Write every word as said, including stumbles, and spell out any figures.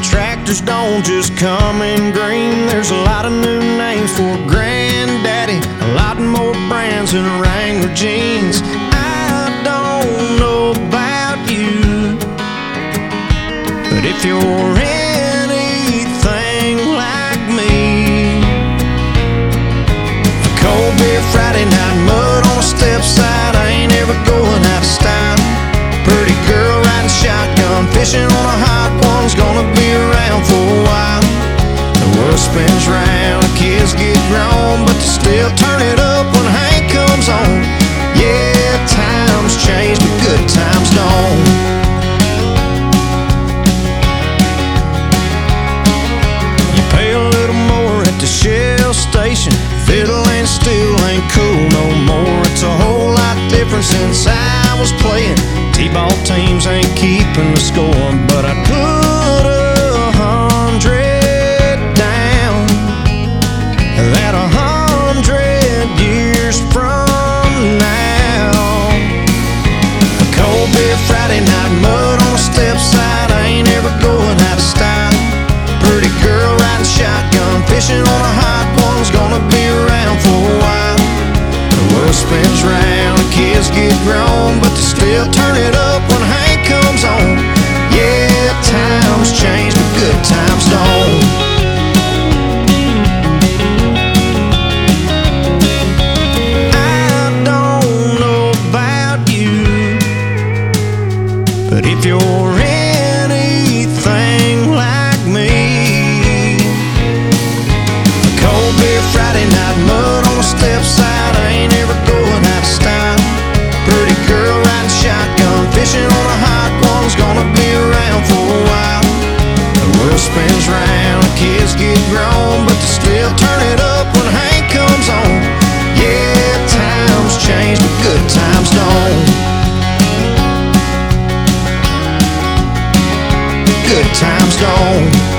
Tractors don't just come in green. There's a lot of new names for Granddaddy, a lot more brands than Wrangler jeans. I don't know about you, but if you're anything like me, a cold beer Friday night, mud on a step side, I ain't ever going out of style. Pretty girl riding shotgun, fishing on a hot one's gonna be around for a while. The world spins round, the kids get grown, but they still turn it up when Hank comes on. Yeah, times change, but good times don't. You pay a little more at the Shell station, fiddle and steel ain't cool no more. It's a whole lot different since I was playing. T-ball teams ain't keeping the score, but I'd put a hundred down that a hundred years from now, a cold beer Friday night, mud on a step side, I ain't ever going out of style. Pretty girl riding shotgun, fishing on a hot one's gonna be around for a while. The world spins round, the kids get grown, but they still turn it up when Hank comes on. Yeah, times change, but good times don't. I don't know about you, but if you're anything like me, a cold beer Friday night, mud on a step side, I ain't ever going out of style. Pretty girl riding shotgun, fishing on a hot one's gonna be around for a while. The world spins round, the kids get grown, but they still turn it up when Hank comes on. Yeah, times change, but good times don't. Good times don't.